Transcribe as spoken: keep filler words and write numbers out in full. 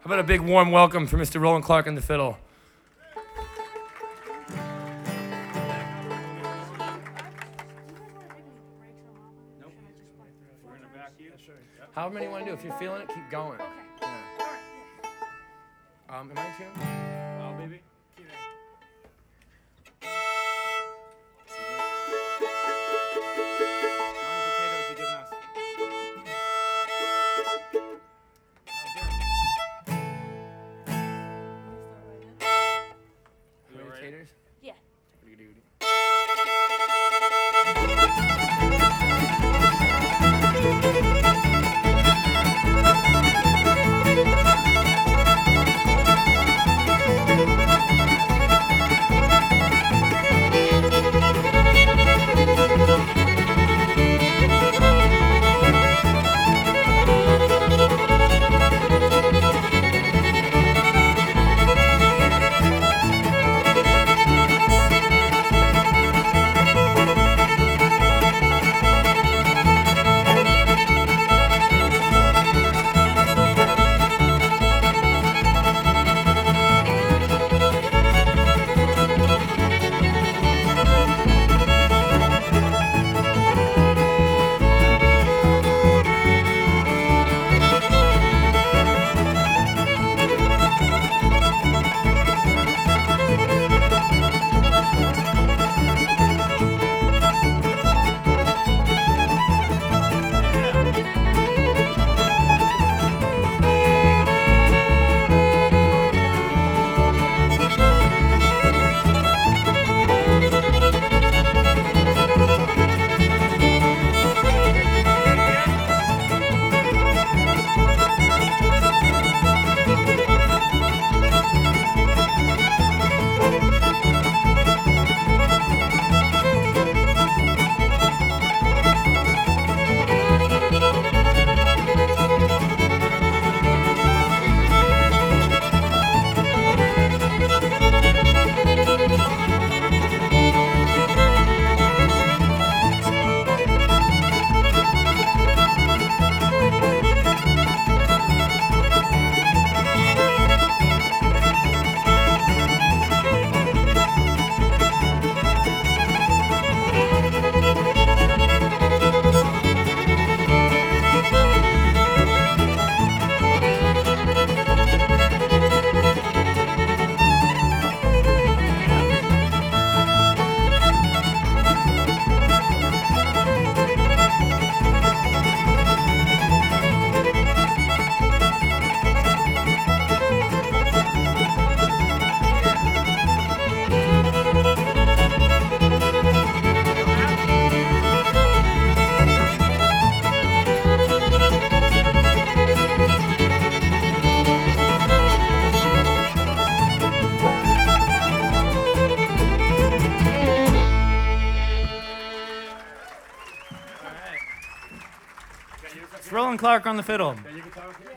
How about a big warm welcome for Mister Roland Clark on the fiddle? However many you want to do. If you're feeling it, keep going. Okay. Yeah. Um, am I in tune? Oh, baby. Yeah. Roland Clark on the fiddle.